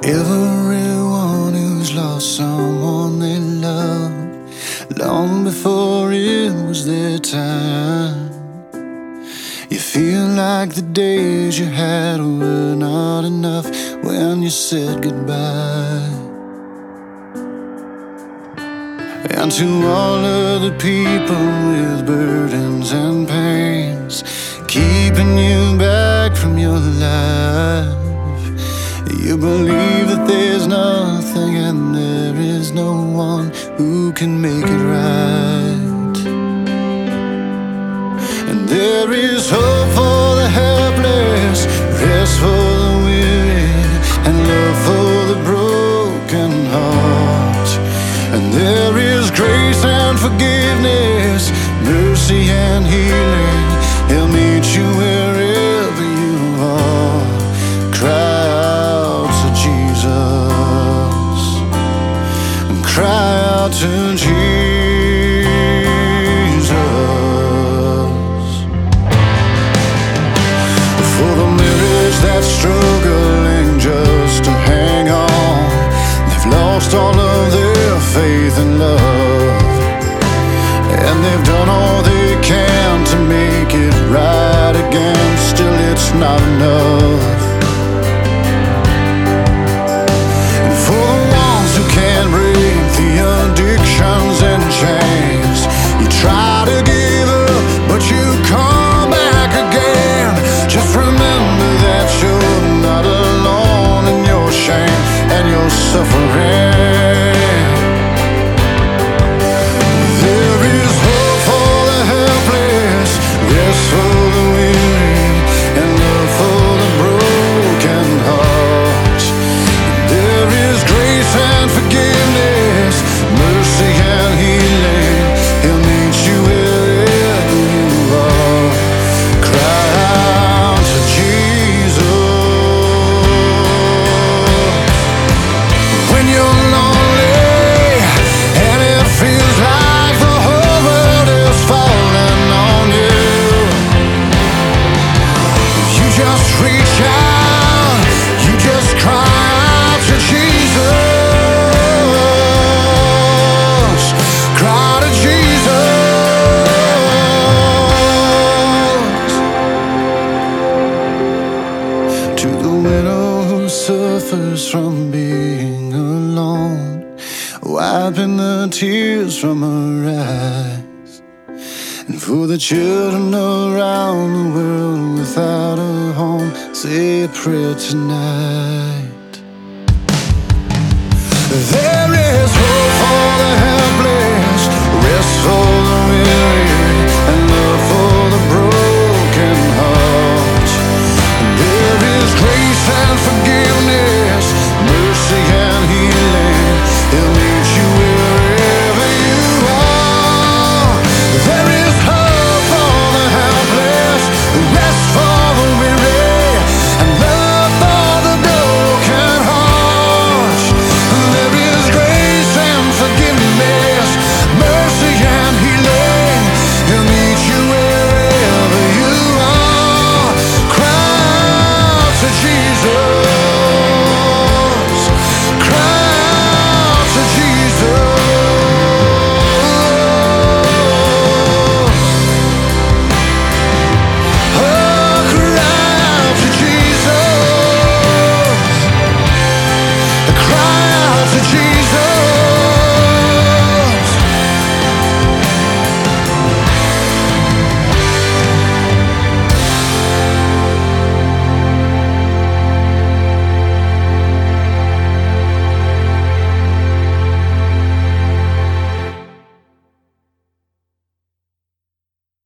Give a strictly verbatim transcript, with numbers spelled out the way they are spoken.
Everyone who's lost someone they love long before it was their time. You feel like the days you had were not enough when you said goodbye. And to all of the people with burdens and pains keeping you back from your life, you believe that there's nothing and there is no one who can make it right. And there is hope for the helpless, rest for the weary, and love for the broken heart. And there is grace and forgiveness, mercy and healing. He'll meet you wherever you are. Cry out to Jesus, and cry out to Jesus. For the marriage that's struggling just to hang on, they've lost all of their faith and love, and they've done all they can to make it right again. Still it's not enough. And for the ones who can't break the addictions and chains, you try to give up, but you come back again. Just remember that you're not alone in your shame and your suffering. Suffers from being alone, wiping the tears from her eyes. And for the children around the world without a home, say a prayer tonight.